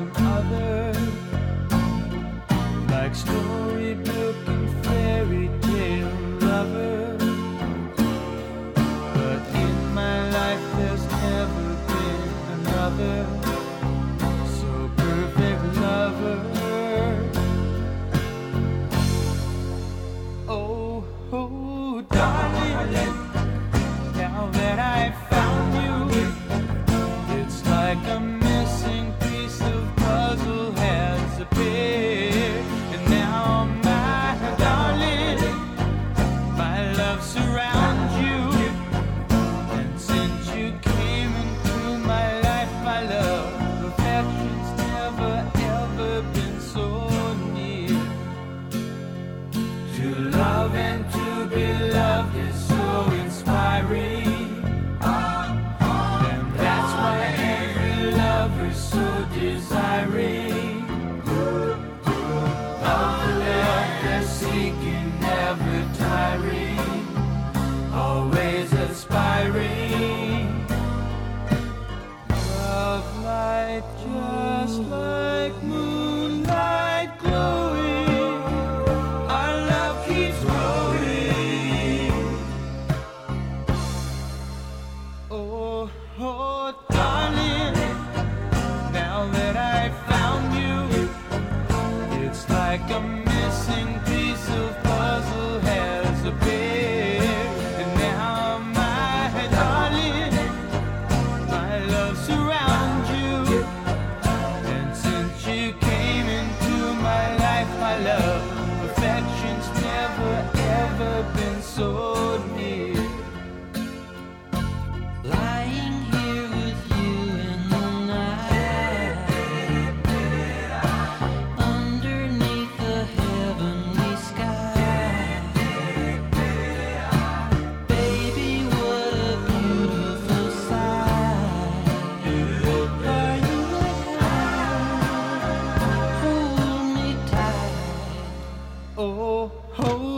some other, like storybook and fairy tale lover. But in my life there's never been another so perfect lover. Oh, oh, darling, now that I found you, it's like a missing piece of puzzle has appeared. And now, my darling, my love surrounds you. And since you came into my life, my love, affection's never ever been so near. To love and to be loved is so inspiring. And that's why every lover's so desiring of the love they're seeking, never tiring, always aspiring. Love light just like moonlight glowing. Our love keeps growing. Oh, oh, darling, now that I found you, it's like a missing piece of puzzle has appeared. And now, my darling, my love surrounds you. And since you came into my life, my love, affection's never ever been so near. Lying here with you in the night, underneath the heavenly sky. Baby, what a beautiful sight. Are you at home? Hold me tight. Oh, hold